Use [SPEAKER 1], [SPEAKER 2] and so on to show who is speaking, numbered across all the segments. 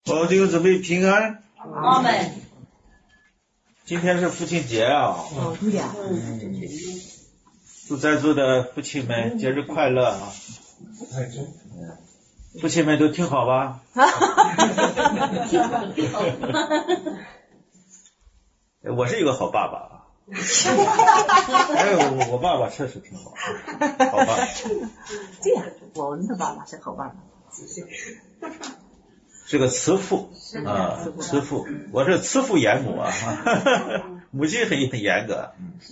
[SPEAKER 1] 保佑姊妹平安。
[SPEAKER 2] 阿门。
[SPEAKER 1] 今天是父亲节啊！
[SPEAKER 2] 对呀。
[SPEAKER 1] 祝在座的父亲们节日快乐啊！父亲们都听好吧？我是一个好爸爸啊！我爸爸确实挺好，好爸爸。
[SPEAKER 2] 对呀，我们的爸爸是好爸爸。
[SPEAKER 1] 是个慈父啊，慈父，我是慈父严母啊，母亲很严格。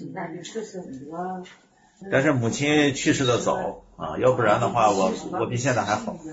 [SPEAKER 1] 但是母亲去世的早啊，要不然的话我比现在还好，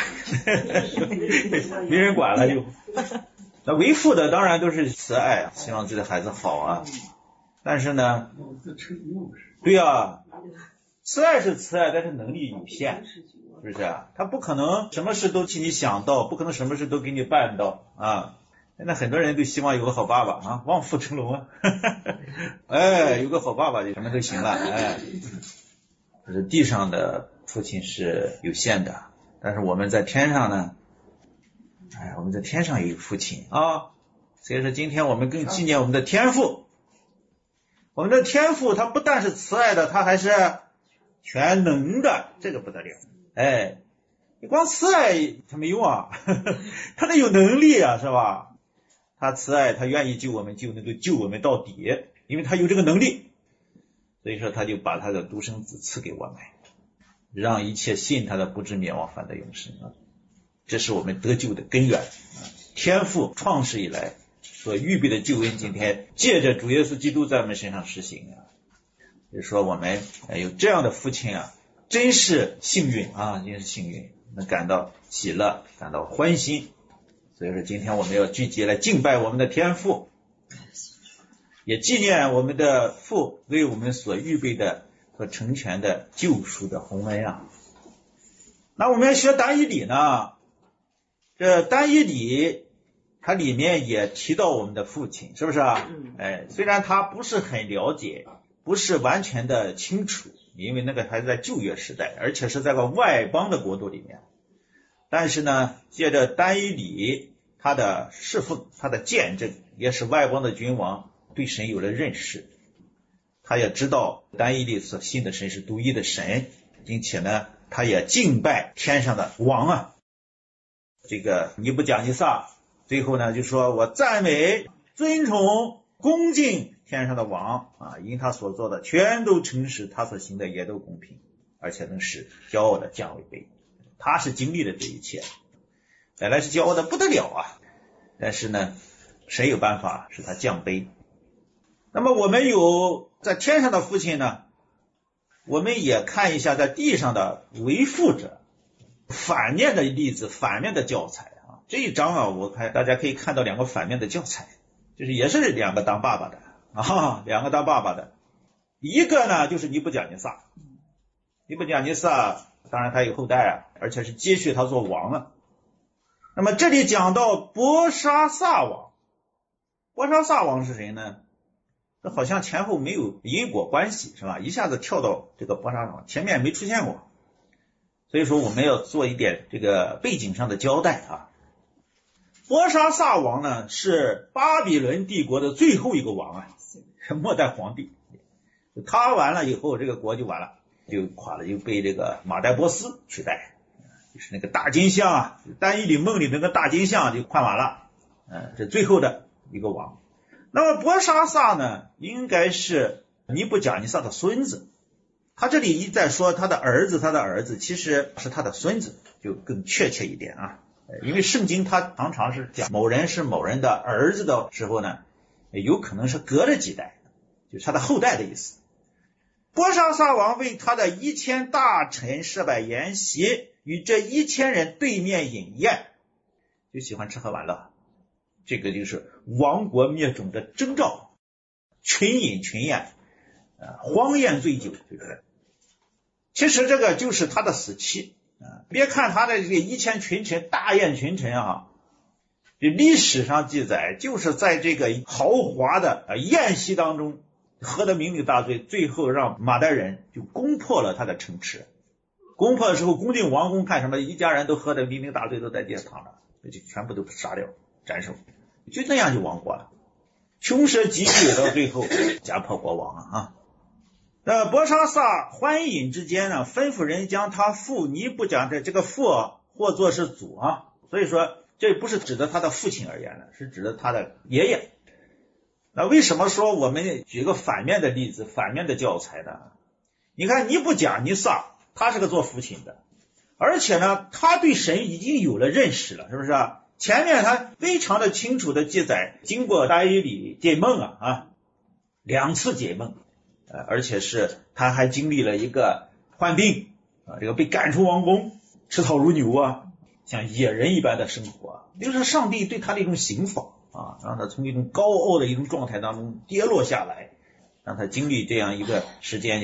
[SPEAKER 1] 没人管了就。那为父的当然都是慈爱，希望自己的孩子好啊。但是呢，对啊，慈爱是慈爱，但是能力有限，是不是啊？他不可能什么事都替你想到，不可能什么事都给你办到啊。现在很多人都希望有个好爸爸啊，望父成龙啊，哎，有个好爸爸就什么都行了，哎。可是地上的父亲是有限的，但是我们在天上呢，哎，我们在天上有父亲啊，所以说今天我们更纪念我们的天父。我们的天父他不但是慈爱的，他还是全能的，这个不得了。哎，你光慈爱他没用啊，他得有能力啊，是吧？他慈爱，他愿意救我们，就能够救我们到底，因为他有这个能力。所以说他就把他的独生子赐给我们，让一切信他的不至灭亡，反得永生啊！这是我们得救的根源。天父创世以来所预备的救恩，今天借着主耶稣基督在我们身上实行啊！就是说我们有这样的父亲啊，真是幸运啊，真是幸运，能感到喜乐，感到欢心。所以说今天我们要聚集来敬拜我们的天父，也纪念我们的父为我们所预备的和成全的救赎的宏恩啊。那我们要学单一理呢，这单一理它里面也提到我们的父亲，是不是啊？哎，虽然他不是很了解，不是完全的清楚，因为那个还在旧约时代，而且是在个外邦的国度里面。但是呢，借着单一理他的侍奉，他的见证，也使外邦的君王对神有了认识，他也知道单一理所信的神是独一的神，并且呢，他也敬拜天上的王啊。这个尼布甲尼撒最后呢就说，我赞美、尊崇、恭敬天上的王啊，因他所做的全都诚实，他所行的也都公平，而且能使骄傲的降为卑。他是经历了这一切，本来是骄傲的不得了啊，但是呢，谁有办法使他降卑？那么我们有在天上的父亲呢，我们也看一下在地上的为父者，反面的例子，反面的教材啊。这一章啊，我看大家可以看到两个反面的教材，就是也是两个当爸爸的啊，两个当爸爸的。一个呢就是尼布甲尼撒，尼布甲尼撒当然他有后代啊，而且是接续他做王啊。那么这里讲到伯沙撒王，伯沙撒王是谁呢？这好像前后没有因果关系，是吧？一下子跳到这个伯沙撒王，前面没出现过。所以说我们要做一点这个背景上的交代啊。伯沙撒王呢是巴比伦帝国的最后一个王啊，末代皇帝。他完了以后，这个国就完了，就垮了，就被这个马代波斯取代，就是那个大金像啊，单一理梦里那个大金像就换完了，这最后的一个王。那么伯沙撒呢，应该是尼布甲尼撒的孙子。他这里一再说他的儿子，其实是他的孙子，就更确切一点啊。因为圣经他常常是讲某人是某人的儿子的时候呢，有可能是隔了几代，就是他的后代的意思。伯沙撒王为他的1000大臣设摆筵席，与这1000人对面饮宴，就喜欢吃喝玩乐，这个就是亡国灭种的征兆，群饮群宴，荒宴醉酒，对不对？其实这个就是他的死期啊！别看他的这个1000群臣大宴群臣啊，这历史上记载就是在这个豪华的宴席当中喝得酩酊大醉，最后让马代人就攻破了他的城池。攻破的时候攻进王宫，看什么？一家人都喝得酩酊大醉，都在地上躺着。 就全部都杀掉斩首，就那样就亡国了。穷奢极欲到最后家破国亡啊。那伯沙撒欢饮之间呢，吩咐人将他父尼布甲的这个父或作是祖啊，所以说这不是指的他的父亲而言的，是指的他的爷爷。那为什么说我们举个反面的例子，反面的教材呢？你看尼布甲尼撒，他是个做父亲的，而且呢他对神已经有了认识了，是不是啊？前面他非常的清楚的记载，经过但以理解梦2次解梦，而且是他还经历了一个患病这个被赶出王宫，吃草如牛像野人一般的生活，就是上帝对他的一种刑罚让他从一种高傲的一种状态当中跌落下来，让他经历这样一个时间，就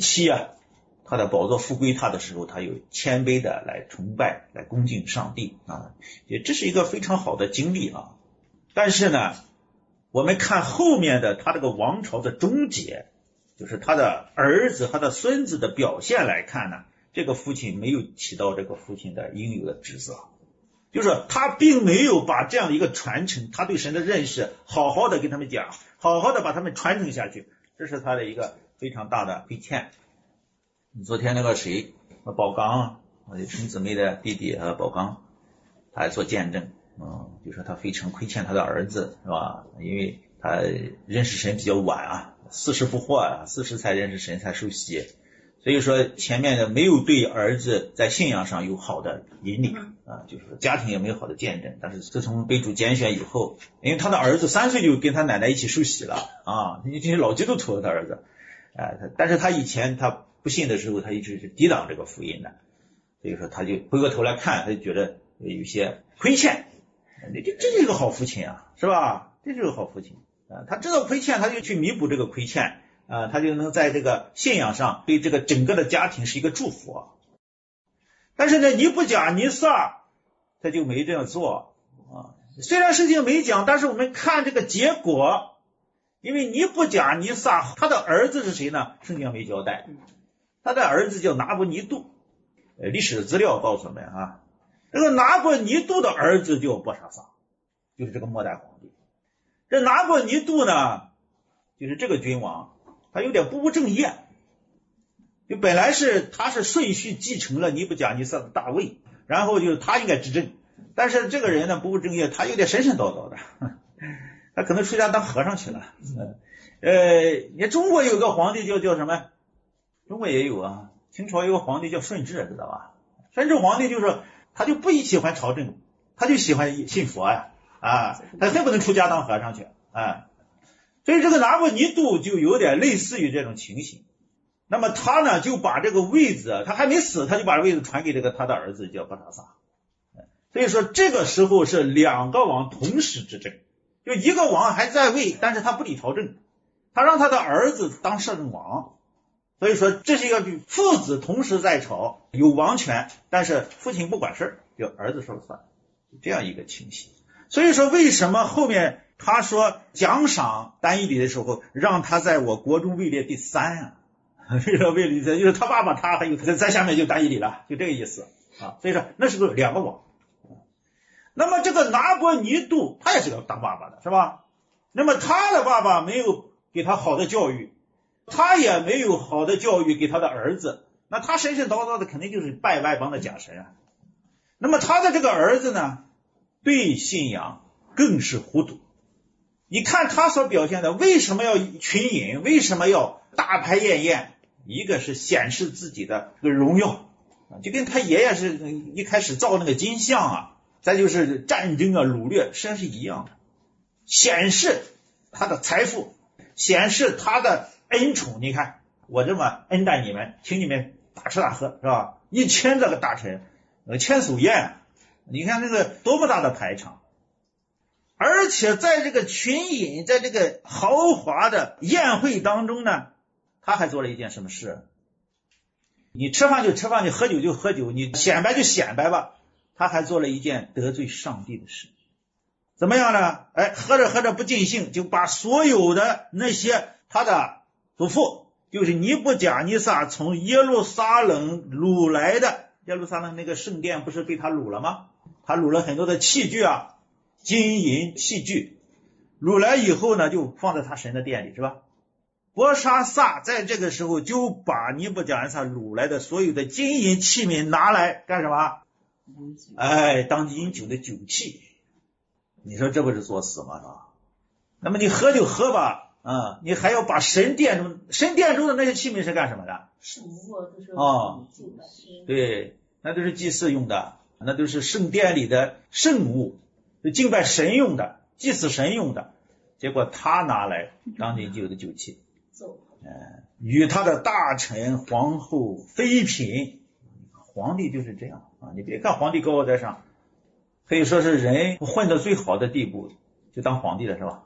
[SPEAKER 1] 7他的宝座复归他的时候，他有谦卑的来崇拜来恭敬上帝也这是一个非常好的经历但是呢我们看后面的他这个王朝的终结，就是他的儿子他的孙子的表现来看呢，这个父亲没有起到这个父亲的应有的职责，就是他并没有把这样一个传承，他对神的认识好好的跟他们讲，好好的把他们传承下去，这是他的一个非常大的亏欠。昨天那个谁宝刚陈姊妹的弟弟宝刚，他还做见证就说他非常亏欠他的儿子，是吧？因为他认识神比较晚40不惑40才认识神才受洗，所以说前面的没有对儿子在信仰上有好的引领就是说家庭也没有好的见证。但是自从被主拣选以后，因为他的儿子3岁就跟他奶奶一起受洗了这些老基督徒的儿子但是他以前他不信的时候，他一直是抵挡这个福音的，所以说他就回过头来看，他就觉得有些亏欠，这是一个好父亲是吧？这是个好父亲他知道亏欠，他就去弥补这个亏欠他就能在这个信仰上对这个整个的家庭是一个祝福但是呢尼布甲尼撒他就没这样做虽然事情没讲，但是我们看这个结果，因为尼布甲尼撒他的儿子是谁呢？圣经上没交代，他的儿子叫拿伯尼度历史的资料告诉我们这个拿伯尼度的儿子叫伯沙撒，就是这个末代皇帝。这拿伯尼度呢，就是这个君王他有点不务正业，就本来他是顺序继承了尼布甲尼撒的大位，然后就是他应该执政，但是这个人呢不务正业，他有点神神叨叨的他可能出家当和尚去了你中国有个皇帝叫什么？中国也有清朝有个皇帝叫顺治，知道吧？顺治皇帝就是他就不喜欢朝政，他就喜欢信佛他恨不能出家当和尚去所以这个拿伯尼度就有点类似于这种情形。那么他呢就把这个位子，他还没死，他就把位子传给这个他的儿子叫伯沙撒。所以说这个时候是2个王同时执政，就一个王还在位，但是他不理朝政，他让他的儿子当摄政王。所以说这是一个父子同时在朝，有王权，但是父亲不管事就儿子说了算，这样一个情形。所以说为什么后面他说奖赏但以理的时候让他在我国中位列第3为什么位列第3？就是他爸爸他还有在下面就但以理了，就这个意思所以说那是个2个王。那么这个拿伯尼度他也是个当爸爸的，是吧？那么他的爸爸没有给他好的教育，他也没有好的教育给他的儿子，那他神神叨叨的肯定就是拜外邦的假神那么他的这个儿子呢对信仰更是糊涂。你看他所表现的，为什么要群饮，为什么要大排宴宴，一个是显示自己的这个荣耀就跟他爷爷是一开始造那个金像再就是战争掳掠，实际上是一样的，显示他的财富，显示他的恩宠。你看我这么恩待你们，请你们大吃大喝，是吧？1000这个大臣千叟宴，你看这个多么大的排场。而且在这个群饮，在这个豪华的宴会当中呢，他还做了一件什么事？你吃饭就吃饭，你喝酒就喝酒，你显摆就显摆吧。他还做了一件得罪上帝的事。怎么样呢？喝着喝着不尽兴，就把所有的那些他的祖父，就是尼布甲尼撒从耶路撒冷掳来的，耶路撒冷那个圣殿不是被他掳了吗？ 他掳了很多的器具啊，金银器具，掳来以后呢，就放在他神的殿里，是吧？伯沙撒在这个时候就把尼布甲尼撒掳来的所有的金银器皿拿来干什么？当饮酒的酒器。你说这不是作死吗？是吧？那么你喝就喝吧，你还要把神殿中的那些器皿是干什么的？对，那都是祭祀用的，那都是圣殿里的圣物，敬拜神用的，祭祀神用的。结果他拿来当饮酒的酒器，与他的大臣、皇后、妃嫔，皇帝就是这样啊！你别看皇帝高高在上，可以说是人混得最好的地步，就当皇帝了，是吧？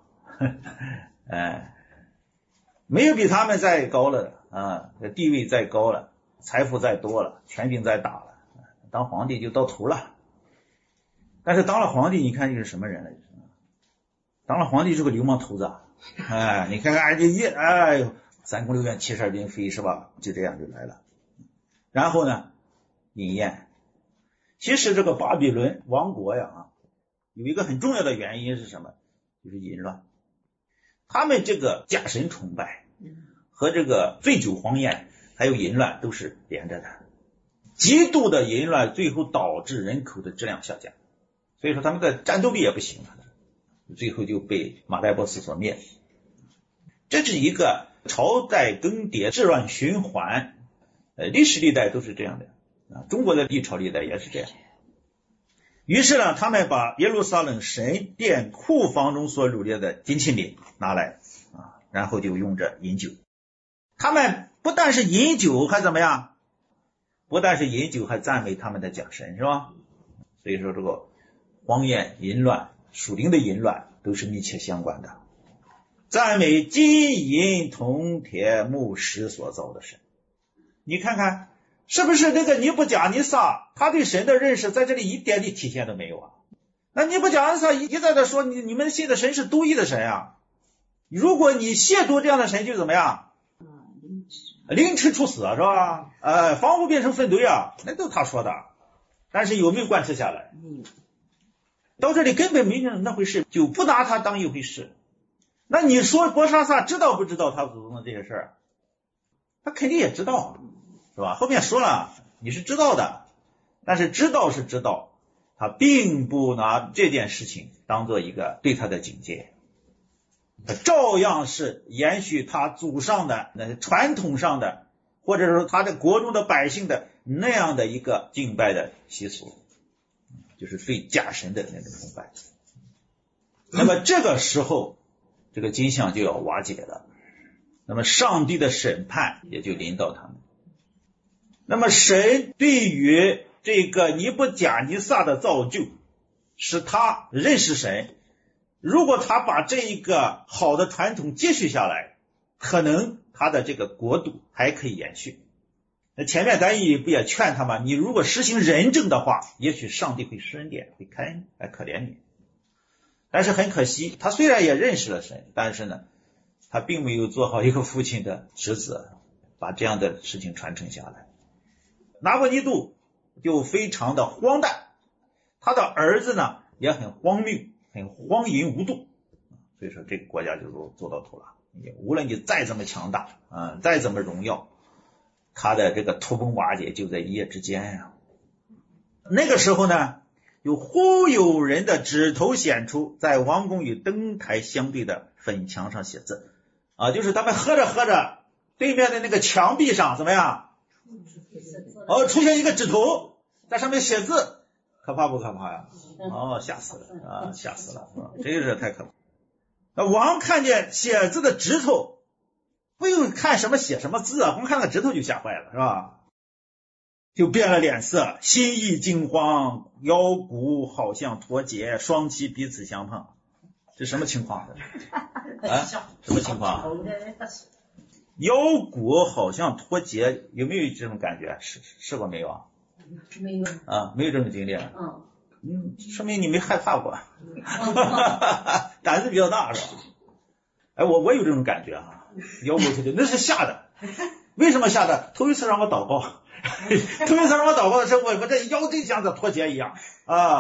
[SPEAKER 1] 没有比他们再高了的地位再高了，财富再多了，权柄再大了，当皇帝就到头了。但是当了皇帝，你看就是什么人了？当了皇帝是个流氓头子，你看看三宫六院72嫔妃是吧？就这样就来了。然后呢，饮宴。其实这个巴比伦王国呀有一个很重要的原因是什么？就是淫乱。他们这个假神崇拜和这个醉酒荒宴还有淫乱都是连着的，极度的淫乱最后导致人口的质量下降，所以说他们的战斗力也不行了，最后就被马代波斯所灭。这是一个朝代更迭、治乱循环，历史历代都是这样的中国的历朝历代也是这样。于是呢，他们把耶路撒冷神殿库房中所掳掠的金器皿拿来然后就用着饮酒。他们不但是饮酒，还怎么样？不但是饮酒，还赞美他们的假神，是吧？所以说这个荒宴、淫乱、属灵的淫乱都是密切相关的。赞美金银铜铁木石所造的神，你看看是不是这个尼布甲尼撒他对神的认识在这里一点的体现都没有啊？那尼布甲尼撒一再的说你们信的神是独一的神啊，如果你亵渎这样的神就怎么样？凌迟处死是吧？房屋变成粪堆那都是他说的，但是有没有贯彻下来？到这里根本没那回事，就不拿他当一回事。那你说伯沙撒知道不知道他祖宗的这些事儿？他肯定也知道，是吧？后面说了，你是知道的，但是知道是知道，他并不拿这件事情当做一个对他的警戒，他照样是延续他祖上的那传统上的，或者说他的国中的百姓的那样的一个敬拜的习俗，就是对假神的那种崇拜。那么这个时候这个金像就要瓦解了，那么上帝的审判也就临到他们。那么神对于这个尼布甲尼撒的造就，使他认识神，如果他把这一个好的传统接续下来，可能他的这个国度还可以延续。那前面咱也不也劝他吗？你如果实行仁政的话，也许上帝会施恩典，会开恩来可怜你。但是很可惜，他虽然也认识了神，但是呢，他并没有做好一个父亲的职责，把这样的事情传承下来。拿伯尼度就非常的荒诞，他的儿子呢也很荒谬，很荒淫无度，所以说这个国家就做到头了。无论你再怎么强大再怎么荣耀，他的这个土崩瓦解就在一夜之间那个时候呢，有忽有人的指头显出，在王宫与灯台相对的粉墙上写字就是他们喝着喝着，对面的那个墙壁上怎么样出现一个指头在上面写字，可怕不可怕呀？吓死了吓死了这个是太可怕。那王看见写字的指头，不用看什么写什么字光看个指头就吓坏了，是吧？就变了脸色，心意惊慌，腰骨好像脱节，双膝彼此相碰。这什么情况什么情况腰骨好像脱节，有没有这种感觉？试过没有
[SPEAKER 2] 没有
[SPEAKER 1] 没有这种经历说明你没害怕过胆子比较大是吧？我有这种感觉腰骨脱节，那是吓的。为什么吓的？头一次让我祷告的时候，我这腰真像这脱节一样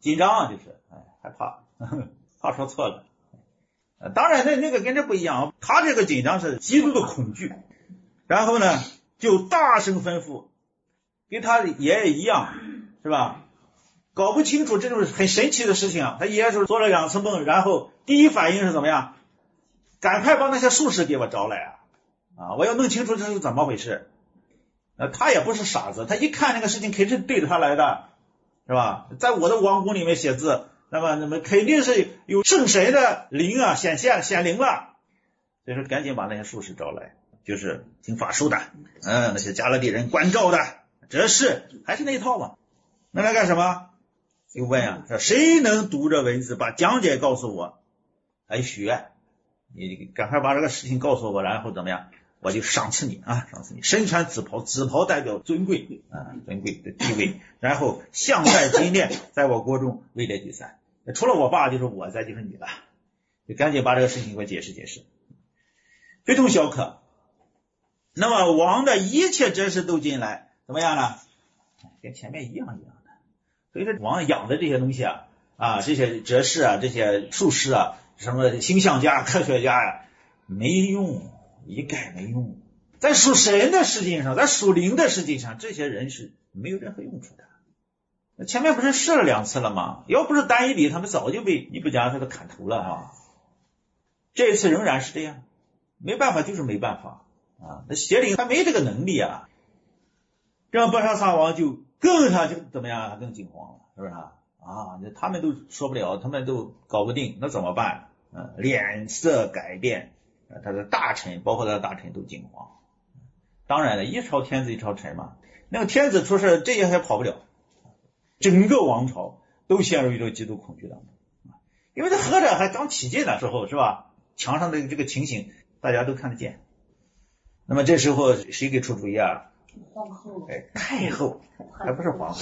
[SPEAKER 1] 紧张就是害怕，怕说错了。当然那个跟这不一样，他这个紧张是极度的恐惧，然后呢就大声吩咐，跟他爷爷一样是吧，搞不清楚这种很神奇的事情啊。他爷爷说做了2次梦，然后第一反应是怎么样，赶快把那些术士给我招来啊，我要弄清楚这是怎么回事。他也不是傻子，他一看那个事情肯定是对着他来的，是吧，在我的王宫里面写字，那么肯定是有圣神的灵啊显灵了，所以说赶紧把那些术士招来，就是听法术的那些加勒底人关照的哲士，还是那一套嘛。那来干什么，就问啊，说谁能读着文字把讲解告诉我，来许愿，你赶快把这个事情告诉我，然后怎么样，我就赏赐你啊，赏赐你身穿紫袍，紫袍代表尊贵尊贵的地位，然后项带金链，在我国中位列第3，除了我爸就是我，再就是你了，就赶紧把这个事情给我解释解释。非同小可。那么王的一切哲士都进来，怎么样呢，跟前面一样的。所以说王养的这些东西这些哲士啊，这些术士啊，什么星象家科学家没用，一概没用。在属神的世界上，在属灵的世界上，这些人是没有任何用处的。前面不是试了2次了吗？要不是单一比，他们早就被尼布甲尼撒砍头了这一次仍然是这样，没办法就是没办法那邪灵他没这个能力这样波沙撒王就怎么样，更惊慌了，是不是他们都说不了，他们都搞不定，那怎么办脸色改变，他的大臣包括他的大臣都惊慌。当然了，一朝天子一朝臣嘛，那个天子出事这些还跑不了，整个王朝都陷入一种极度恐惧当中，因为这合着还刚起劲的时候是吧，墙上的这个情形大家都看得见。那么这时候谁给出主意
[SPEAKER 2] 皇后
[SPEAKER 1] 太后，还不是皇后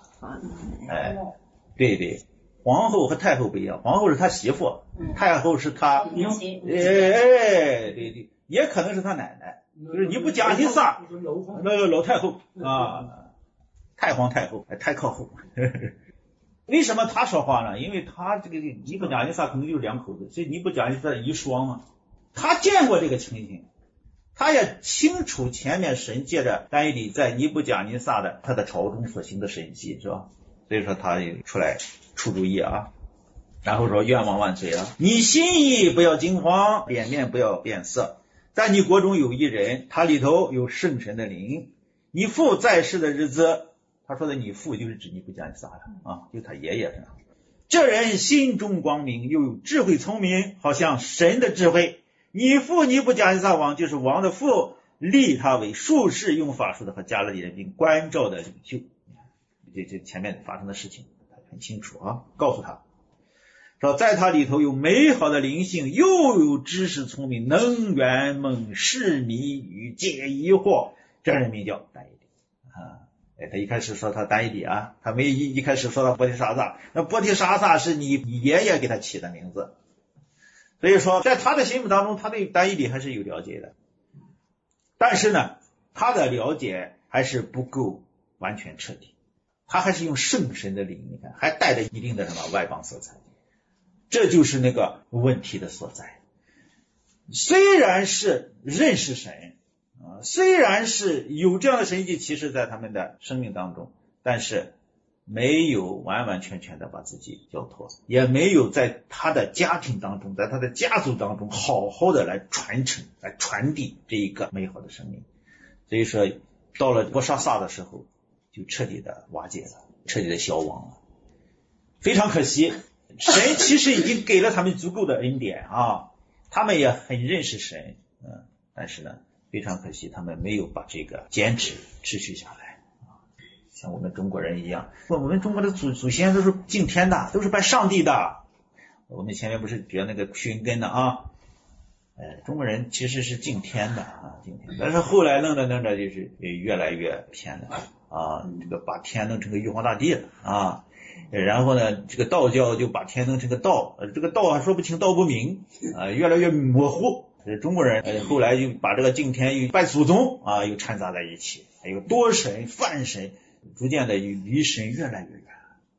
[SPEAKER 1] 对对，皇后和太后不一样，皇后是他媳妇，太后是他对，也可能是他奶奶，就是尼布甲尼撒老太后太皇太后太靠后为什么他说话呢？因为他这个尼布甲尼撒可能就是2口子，所以尼布甲尼撒遗孀他见过这个情形，他也清楚前面神借着但以理在尼布甲尼撒的他的朝中所行的神迹，是吧？所以说他也出来出主意然后说愿王万岁你心意不要惊慌，脸面不要变色，在你国中有一人，他里头有圣神的灵，你父在世的日子，他说的你父就是指尼布甲尼撒就他爷爷这人心中光明，又有智慧聪明，好像神的智慧。你父尼布甲尼撒王就是王的父，立他为术士，用法术的和加勒底人并关照的领袖。这前面发生的事情很清楚告诉他说在他里头有美好的灵性，又有知识聪明，能圆梦释谜语解疑惑，这人名叫但以理他一开始说他但以理他没一开始说他波提沙撒，那波提沙撒是你爷爷给他起的名字，所以说在他的心目当中，他对但以理还是有了解的，但是呢他的了解还是不够完全彻底，他还是用圣神的灵，你看还带着一定的什么外邦色彩，这就是那个问题的所在。虽然是认识神虽然是有这样的神迹奇事在他们的生命当中，但是没有完完全全的把自己交托，也没有在他的家庭当中，在他的家族当中好好的来传承来传递这一个美好的生命。所以说到了波沙撒的时候就彻底的瓦解了，彻底的消亡了，非常可惜。神其实已经给了他们足够的恩典他们也很认识神但是呢非常可惜他们没有把这个坚持持续下来像我们中国人一样，我们中国的祖先都是敬天的，都是拜上帝的。我们前面不是学那个寻根的中国人其实是敬天的敬天，但是后来弄着就是越来越偏了这个把天弄成个玉皇大帝了然后呢这个道教就把天弄成个道，这个道还说不清道不明越来越模糊。中国人后来就把这个敬天与拜祖宗又掺杂在一起，还有多神泛神，逐渐的离神越来越远。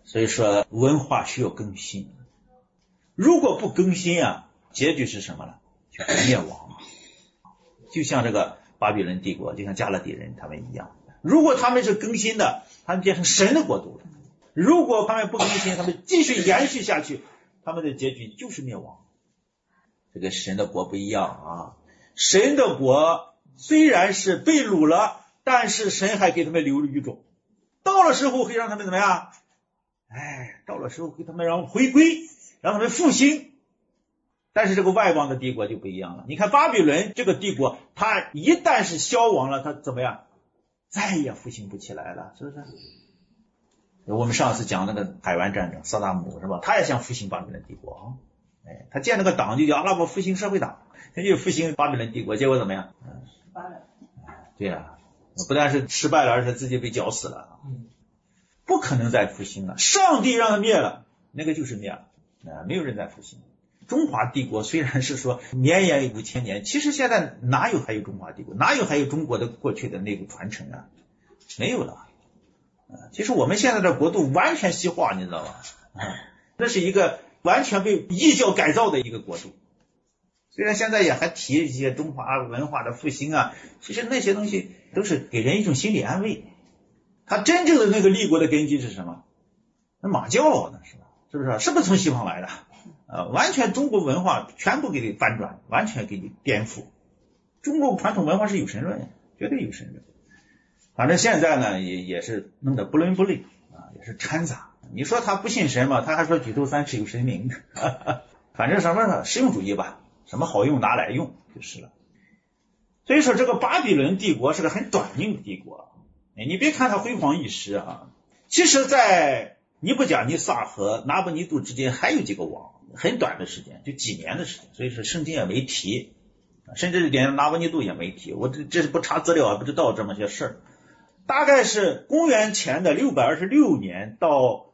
[SPEAKER 1] 所以说文化需要更新，如果不更新啊，结局是什么呢？就是灭亡。就像这个巴比伦帝国，就像加勒底人他们一样，如果他们是更新的，他们变成神的国度了；如果他们不更新，他们继续延续下去，他们的结局就是灭亡。这个神的国不一样啊，神的国虽然是被掳了，但是神还给他们留了余种，到了时候会让他们怎么样？到了时候给他们让回归，让他们复兴。但是这个外邦的帝国就不一样了，你看巴比伦这个帝国，它一旦是消亡了，它怎么样？再也复兴不起来了，是不是？我们上次讲那个海湾战争，萨达姆是吧？他也想复兴巴比伦帝国，他建了个党就叫阿拉伯复兴社会党，他就复兴巴比伦帝国，结果怎么样？
[SPEAKER 2] 失败了。
[SPEAKER 1] 对啊，不但是失败了，而且自己被绞死了，不可能再复兴了。上帝让他灭了，那个就是灭了，没有人再复兴。中华帝国虽然是说绵延5000年，其实现在哪有还有中华帝国，哪有还有中国的过去的那个传承啊？没有了。其实我们现在的国度完全西化，你知道吧？这是一个完全被异教改造的一个国度。虽然现在也还提一些中华文化的复兴啊，其实那些东西都是给人一种心理安慰。他真正的那个立国的根基是什么？那马教呢，是不是？是不是从西方来的？完全中国文化全部给你翻转，完全给你颠覆。中国传统文化是有神论，绝对有神论。反正现在呢也是弄得不伦不类也是掺杂。你说他不信神嘛，他还说举头三尺有神明，反正什么实用主义吧，什么好用拿来用就是了。所以说这个巴比伦帝国是个很短命的帝国，你别看它辉煌一时啊，其实在尼布甲尼撒和拿布尼杜之间还有几个王，很短的时间，就几年的时间，所以说圣经也没提，甚至连拿布尼杜也没提，我这是不查资料不知道这么些事儿。大概是公元前的626年到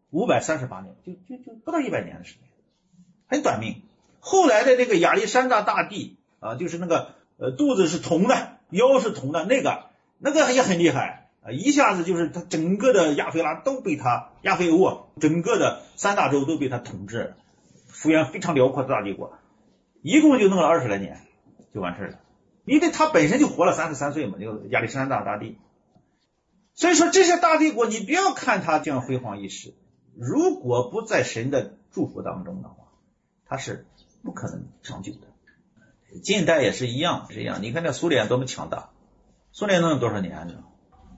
[SPEAKER 1] 538年，就不到100年的时间，很短命。后来的那个亚历山大大帝就是那个肚子是铜的，腰是铜的，那个也很厉害一下子就是他整个的亚非拉都被他亚非欧整个的3大洲都被他统治，幅员非常辽阔的大帝国，一共就弄了20来年就完事了。因为他本身就活了33岁嘛，就亚历山大大帝。所以说这些大帝国你不要看他这样辉煌一时，如果不在神的祝福当中的话，他是不可能长久的。近代也是一样，你看那苏联多么强大，苏联弄了多少年呢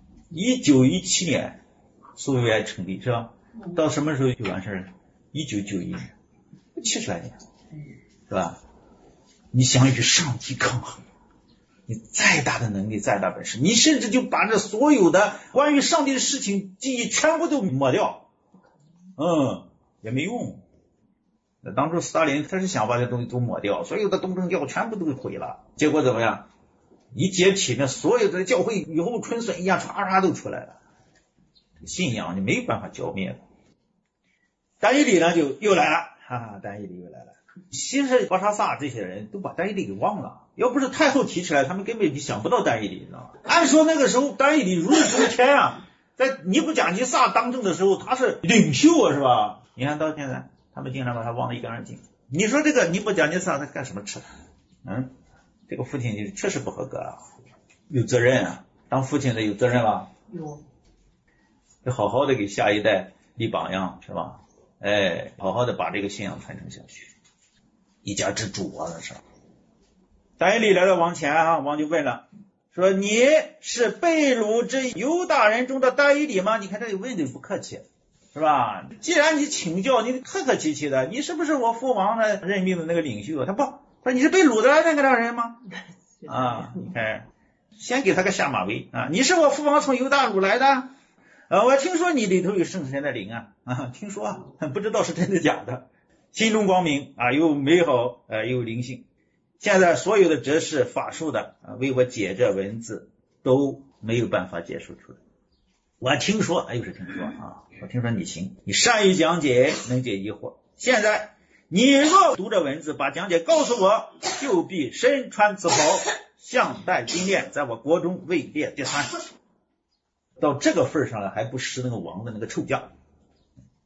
[SPEAKER 1] ？1917年苏维埃成立是吧？到什么时候就完事了？1991年，70来年是吧？你想与上帝抗衡，你再大的能力再大本事，你甚至就把这所有的关于上帝的事情记忆全部都抹掉，也没用。当初斯大林他是想把这东西都抹掉，所有的东正教全部都毁了，结果怎么样？一解体呢，所有的教会雨后春笋一样唰都出来了，信仰就没有办法浇灭了。但以理呢就又来了，但以理又来了。其实巴沙萨这些人都把但以理给忘了，要不是太后提起来，他们根本就想不到但以理，你知道吗？按说那个时候但以理如日中天在尼布甲尼撒当政的时候他是领袖是吧？你看到现在他们经常把他忘得一干二净。你说这个尼布甲尼撒他干什么吃的？这个父亲就确实不合格有责任当父亲的有责任吧？
[SPEAKER 2] 有，
[SPEAKER 1] 要好好的给下一代立榜样是吧？好好的把这个信仰传承下去，一家之主那是。但以理来到王前王就问了，说你是被掳之犹大人中的但以理吗？你看这个问的不客气是吧？既然你请教，你客客气气的，你是不是我父王的任命的那个领袖？他不，他说你是被掳的那个人吗？你看，先给他个下马威你是我父王从犹大掳来的我听说你里头有圣神的灵听说不知道是真的假的，心中光明又美好又灵性。现在所有的哲士法术的为我解这文字都没有办法解说出来。我听说又是听说我听说你行，你善于讲解，能解疑惑。现在你若读这文字，把讲解告诉我，就必身穿紫袍，项戴金链，在我国中位列第3。到这个份上了，还不失那个王的那个臭架。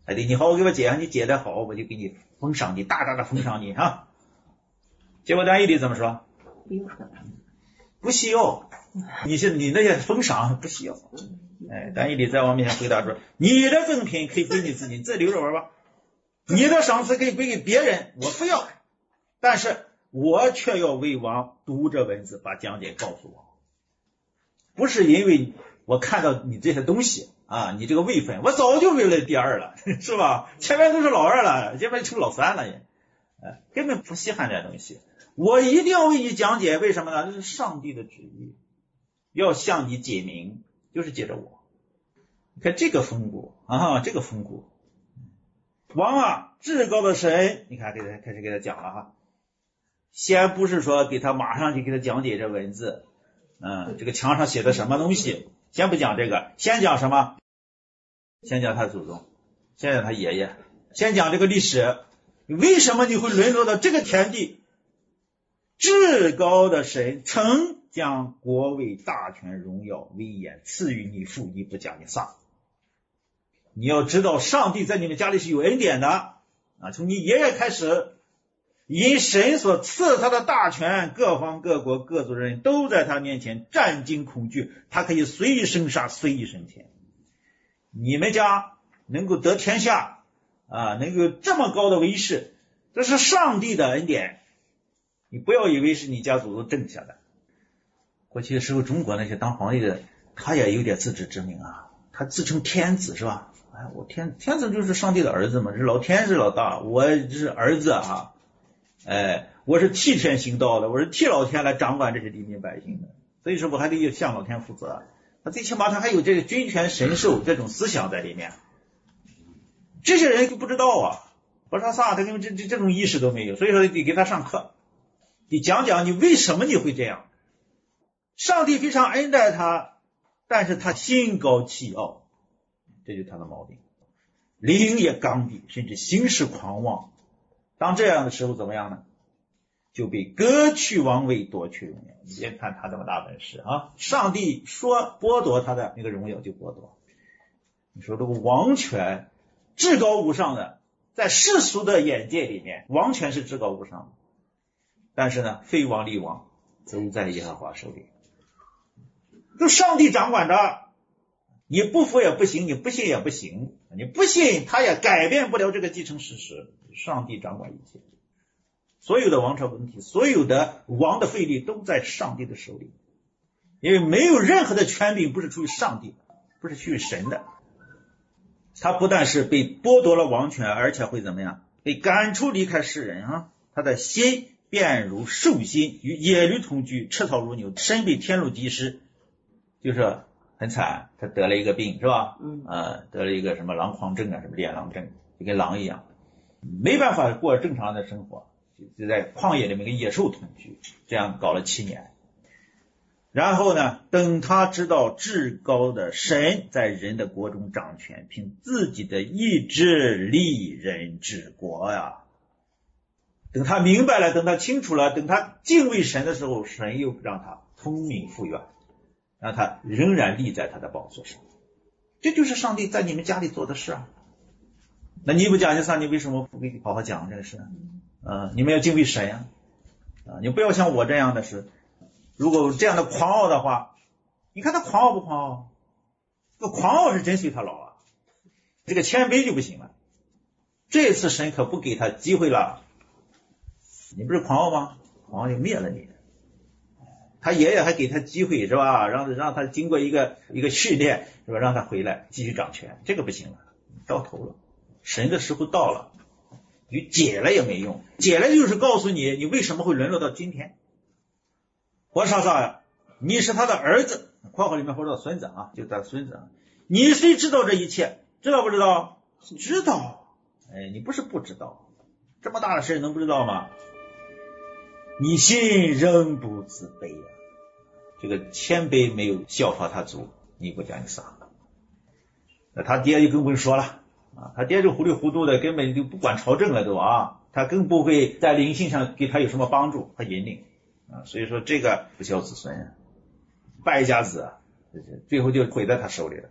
[SPEAKER 1] 哎，对，你好好给我解，你解得好，我就给你封赏你，大大的封赏你哈。结果单义理怎么说？不需要，你那些封赏不需要。哎，单义理在我面前回答说，你的赠品可以归你自己，你自己留着玩吧。你的赏赐可以归给别人，我不要，但是我却要为王读这文字，把讲解告诉我。不是因为我看到你这些东西啊，你这个位分，我早就为了第二了，是吧？前面都是老二了，这边成老三了也，根本不稀罕这东西。我一定要为你讲解，为什么呢？这是上帝的旨意，要向你解明，就是借着我。你看这个风骨啊，这个风骨，王啊，至高的神，你看开始给他讲了哈。先不是说给他马上就给他讲解这文字，这个墙上写的什么东西，先不讲这个，先讲什么？先讲他祖宗，先讲他爷爷，先讲这个历史。为什么你会沦落到这个田地？至高的神曾将国位、大权、荣耀、威严赐予你父尼布甲尼撒。你要知道，上帝在你们家里是有恩典的啊！从你爷爷开始，因神所赐他的大权，各方各国各族人都在他面前战惊恐惧，他可以随意生杀，随意升天。你们家能够得天下啊，能够这么高的威势，这是上帝的恩典。你不要以为是你家祖宗挣下的。过去的时候，中国那些当皇帝的，他也有点自知之明啊，他自称天子是吧？哎，我天子就是上帝的儿子嘛，是老天是老大，我是儿子啊，哎，我是替天行道的，我是替老天来掌管这些黎民百姓的，所以说我还得向老天负责。他最起码他还有这个君权神授这种思想在里面，这些人不知道啊，不知道啥，他根本这种意识都没有，所以说得给他上课，你讲讲你为什么你会这样。上帝非常恩待他，但是他心高气傲，这就是他的毛病，灵也刚愎，甚至行事狂妄。当这样的时候怎么样呢？就被割去王位，夺去荣耀。你别看他这么大本事啊，上帝说剥夺他的那个荣耀就剥夺。你说这个王权至高无上的，在世俗的眼界里面，王权是至高无上的，但是呢，非王立王都在耶和华手里，就上帝掌管着，你不服也不行，你不信也不行，你不信他也改变不了这个既成事实，上帝掌管一切。所有的王朝问题，所有的王的费力都在上帝的手里，因为没有任何的权柄不是出于上帝，不是出于神的。他不但是被剥夺了王权，而且会怎么样？被赶出离开世人啊！他的心变如兽心，与野驴同居，吃草如牛，身被天路击失，就是很惨。他得了一个病是吧？得了一个什么狼狂症啊，什么恋狼症，就跟狼一样，没办法过正常的生活，就在旷野里面跟野兽同居，这样搞了7年。然后呢，等他知道至高的神在人的国中掌权，凭自己的意志立人治国呀。等他明白了，等他清楚了，等他敬畏神的时候，神又让他聪明复原，让他仍然立在他的宝座上。这就是上帝在你们家里做的事啊。那尼布甲尼撒，你为什么不给你好好讲这个事？你们要敬畏神呀，你不要像我这样的事。如果这样的狂傲的话，你看他狂傲不狂傲？这个狂傲是真随他老啊，这个谦卑就不行了。这次神可不给他机会了，你不是狂傲吗？狂傲就灭了你。他爷爷还给他机会是吧？让他经过一个训练是吧？让他回来继续掌权，这个不行了，到头了。神的时候到了，你解了也没用，解了就是告诉你你为什么会沦落到今天。活啥呀？你是他的儿子，括号里面或者孙子啊，就他的孙子啊。你谁知道这一切？知道不知道？知道。哎，你不是不知道，这么大的事能不知道吗？你心仍不自卑啊！这个谦卑没有效法他祖尼布甲尼撒。那他爹就更不用说了啊，他爹就糊里糊涂的，根本就不管朝政了都啊，他更不会在灵性上给他有什么帮助和引领。所以说这个不孝子孙败家子，最后就毁在他手里了啊。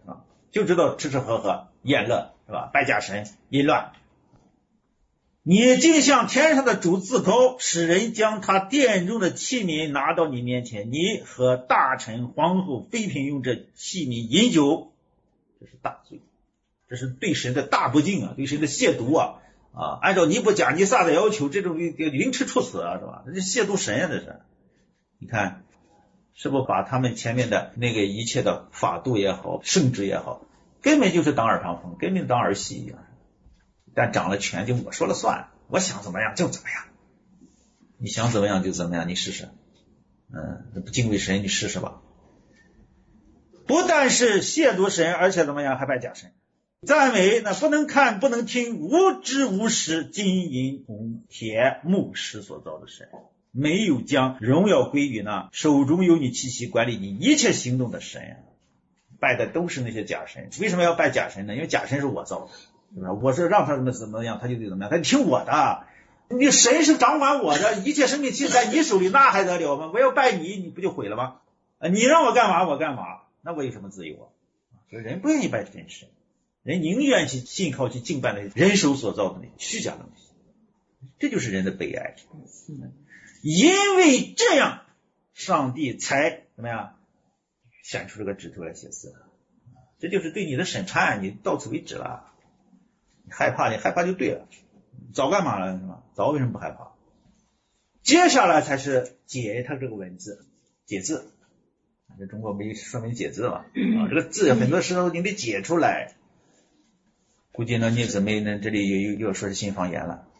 [SPEAKER 1] 就知道吃吃喝喝宴乐，是吧？拜假神淫乱。你竟向天上的主自高，使人将他殿中的器皿拿到你面前，你和大臣皇后妃嫔用这器皿饮酒，这是大罪，这是对神的大不敬啊，对神的亵渎啊！按照尼布甲尼撒的要求，这种凌迟处死啊，是吧？这是亵渎神啊，这是。你看是不是把他们前面的那个一切的法度也好，圣旨也好，根本就是当耳旁风，根本当儿戏一样。但掌了权就我说了算，我想怎么样就怎么样，你想怎么样就怎么样，你试试。不敬畏神，你试试吧。不但是亵渎神，而且怎么样，还拜假神。赞美那不能看不能听，无知无识，金银铜铁木石所造的神，没有将荣耀归于那手中有你气息管理你一切行动的神。拜的都是那些假神。为什么要拜假神呢？因为假神是我造的，是吧？我是让他怎么样他就得怎么样，他听我的。你神是掌管我的，一切生命气在你手里，那还得了吗？我要拜你，你不就毁了吗？你让我干嘛我干嘛，那我有什么自由啊？所以人不愿意拜真神，人宁愿去信靠去敬拜那些人手所造的那些虚假的东西，这就是人的悲哀。因为这样，上帝才怎么样显出这个指头来写字，这就是对你的审判，你到此为止了。你害怕就对了，早干嘛了是吧？早为什么不害怕？接下来才是解它这个文字，解字。这中国没说明解字嘛？这个字很多时候你得解出来。估计呢，聂姊妹呢这里又说是新方言了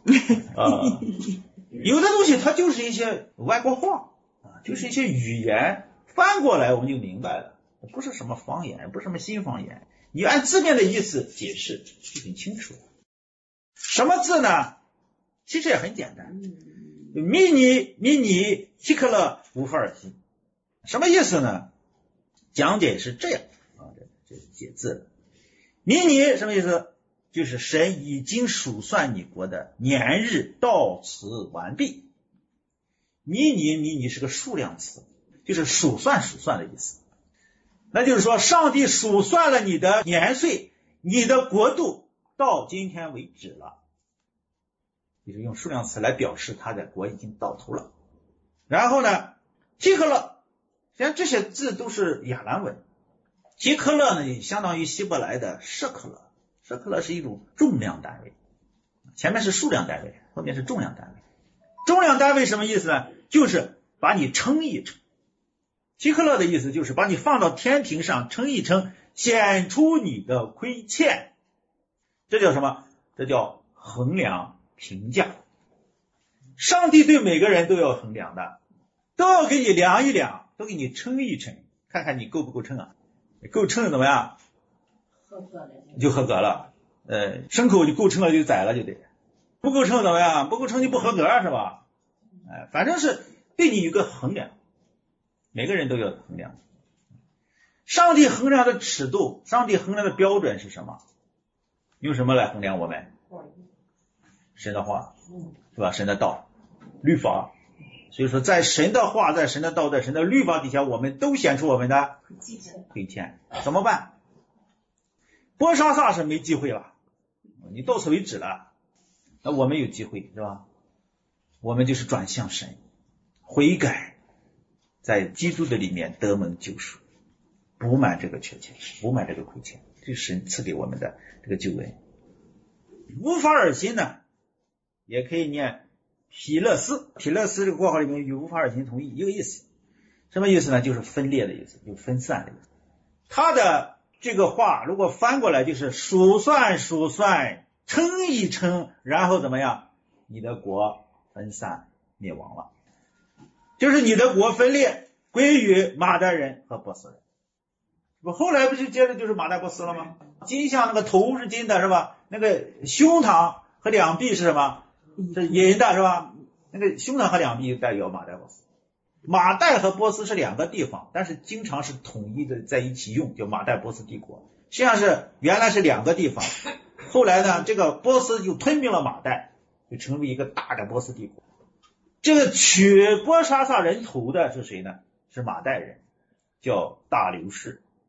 [SPEAKER 1] 有的东西它就是一些外国话就是一些语言翻过来我们就明白了，不是什么方言，不是什么新方言，你按字面的意思解释就很清楚。什么字呢？其实也很简单，迷你希克勒无法尔西，什么意思呢？讲解是这样这解字的。迷你什么意思？就是神已经数算你国的年日到此完毕。迷你是个数量词，就是数算的意思。那就是说上帝数算了你的年岁，你的国度到今天为止了，就是用数量词来表示他的国已经到头了。然后呢，希克勒，实际上这些字都是亚兰文。希克勒呢相当于希伯来的舍克勒，舍克勒是一种重量单位，前面是数量单位，后面是重量单位。重量单位什么意思呢？就是把你称一称。希克勒的意思就是把你放到天平上称一称，显出你的亏欠。这叫什么？这叫衡量评价。上帝对每个人都要衡量的，都要给你量一量，都给你称一称，看看你够不够称啊？够称怎么样？就合格了。牲口就够称了就宰了就得，不够称怎么样？不够称就不合格是吧？反正是对你有个衡量，每个人都要衡量。上帝衡量的尺度，上帝衡量的标准是什么？用什么来衡量我们？神的话，是吧？神的道，律法。所以说在神的话，在神的道，在神的律法底下，我们都显出我们的亏欠。怎么办？波沙撒是没机会了，你到此为止了。那我们有机会是吧？我们就是转向神，悔改，在基督的里面得蒙救赎，补满这个缺欠，补满这个亏欠，这是神赐给我们的这个救恩。无法尔心呢，也可以念皮勒斯，皮勒斯这个括号里面与无法尔心同义，一个意思。什么意思呢？就是分裂的意思，就分散的意思。他的这个话如果翻过来就是数算，称一称，然后怎么样？你的国分散灭亡了，就是你的国分裂归于马代人和波斯人。我后来不就接着就是马代波斯了吗？金像那个头是金的是吧？那个胸膛和两臂是什么？是银的是吧？那个胸膛和两臂代表马代波斯。马代和波斯是两个地方，但是经常是统一的在一起用，叫马代波斯帝国。实际上是原来是两个地方，后来呢这个波斯就吞并了马代，就成为一个大的波斯帝国。这个取波沙撒人头的是谁呢？是马代人，叫大流士。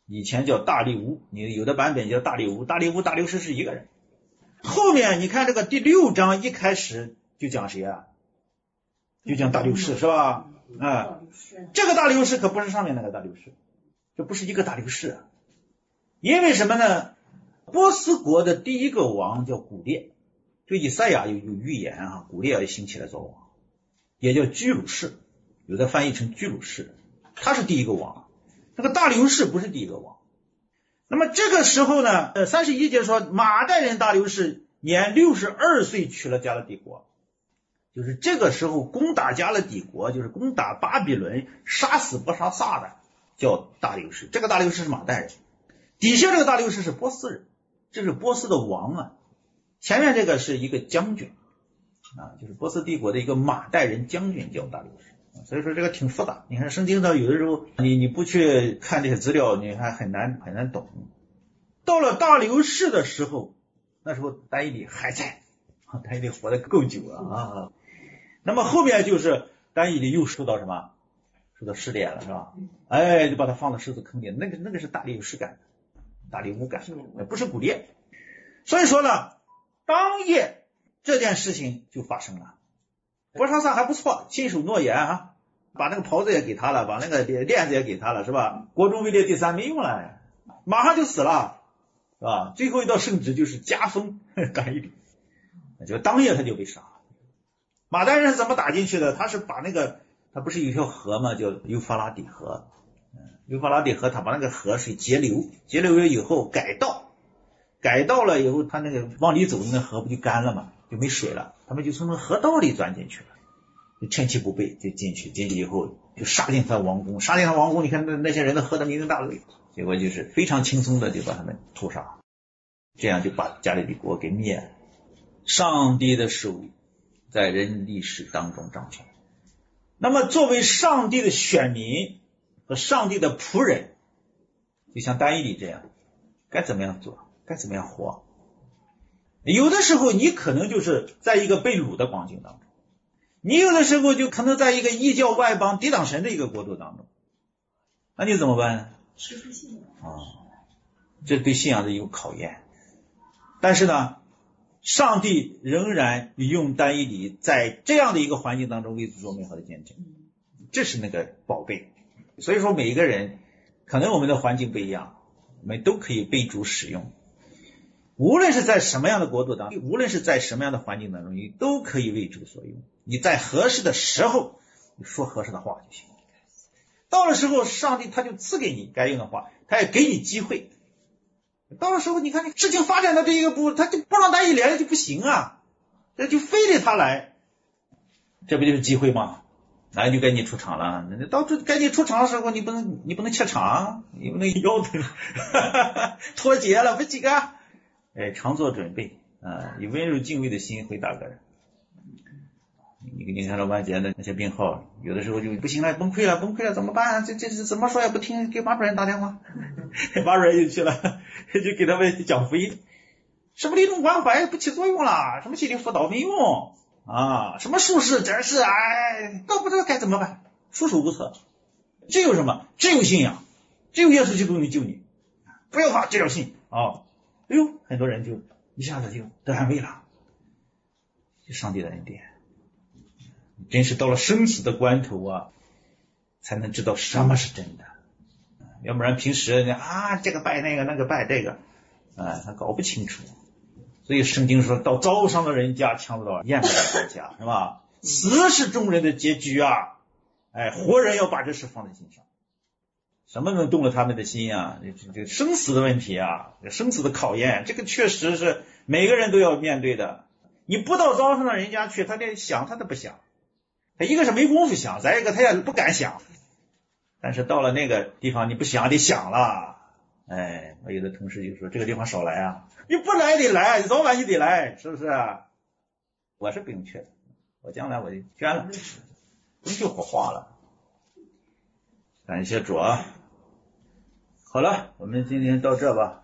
[SPEAKER 1] 以前叫大力乌，你有的版本叫大力乌，大力乌大流士是一个人。后面你看这个第6章一开始就讲谁啊？就讲大流士是吧？这个大流士可不是上面那个大流士，这不是一个大流士啊。因为什么呢？波斯国的第一个王叫古列，就以赛亚有预言啊，古列要兴起来做王，也叫居鲁士，有的翻译成居鲁士，他是第一个王。这个大流士不是第一个王。那么这个时候呢，31节说马代人大流士年62岁取了迦勒底国，就是这个时候攻打迦勒底国，就是攻打巴比伦，杀死伯沙撒的叫大流士。这个大流士是马代人，底下这个大流士是波斯人，这是波斯的王啊。前面这个是一个将军啊，就是波斯帝国的一个马代人将军叫大流士。所以说这个挺复杂，你看圣经上有的时候你不去看这些资料，你还很难懂。到了大流士的时候，那时候但以理还在，但以理活得够久了啊。那么后面就是但以理又受到什么？受到试炼了是吧？就把他放到狮子坑里，那个是大流士干的，大利乌干的，不是古列。所以说呢，当夜这件事情就发生了。伯沙撒还不错，信守诺言啊，把那个袍子也给他了，把那个链子也给他了，是吧？国中位列第3没用了，马上就死了，是吧？最后一道圣旨就是加封但以理，就当夜他就被杀了。马代人是怎么打进去的？他是把那个，他不是有一条河吗？叫幼发拉底河，幼发拉底河他把那个河水截流了以后改道了以后，他那个往里走，那个河不就干了吗？就没水了，他们就从那河道里钻进去了，就趁其不备就进去以后就杀进他王宫，你看那些人都喝得酩酊大醉，结果就是非常轻松的就把他们屠杀，这样就把迦勒底国给灭了。上帝的手在人历史当中掌权，那么作为上帝的选民和上帝的仆人，就像但以理这样，该怎么样做，该怎么样活。有的时候你可能就是在一个被掳的光景当中，你有的时候就可能在一个异教外邦抵挡神的一个国度当中，那你怎么办呢？
[SPEAKER 2] 失去信仰
[SPEAKER 1] 这对信仰的一个考验。但是呢，上帝仍然用但以理在这样的一个环境当中为主做美好的见证，这是那个宝贝。所以说每一个人可能我们的环境不一样，我们都可以被主使用，无论是在什么样的国度当中，无论是在什么样的环境当中，你都可以为主所用。你在合适的时候你说合适的话就行，到了时候上帝他就赐给你该用的话，他也给你机会。到了时候你看事情发展到这一个步，他就不让但以理来就不行啊，这就非得他来，这不就是机会吗？那就该你出场了，到这该你出场的时候你不能怯场，你不能腰疼脱节了不行啊。常做准备以温柔敬畏的心回答个人。你看到万杰的那些病号，有的时候就不行了，崩溃了怎么办？这怎么说也不听，给马主任打电话，马主任就去了，就给他们讲福音。什么理论关怀不起作用了，什么心理辅导没用啊，什么术士真是都不知道该怎么办，束手无策。只有什么？只有信仰，只有耶稣基督能救你，不要怕，只要信啊。很多人就一下子就得安慰了，上帝的恩典。真是到了生死的关头才能知道什么是真的，要不然平时这个拜那个，那个拜这个他搞不清楚。所以圣经说到招商的人家强不到厌不到人家，是吧？死是众人的结局活人要把这事放在心上。什么能动了他们的心这生死的问题生死的考验，这个确实是每个人都要面对的。你不到招商的人家去，他连想他都不想，他一个是没功夫想，再一个他也不敢想。但是到了那个地方你不想得想了，我有的同事就说这个地方少来你不来得来，早晚你得来，是不是我是不用去的，我将来我就捐了，终究火化了。感谢主好了，我们今天到这吧。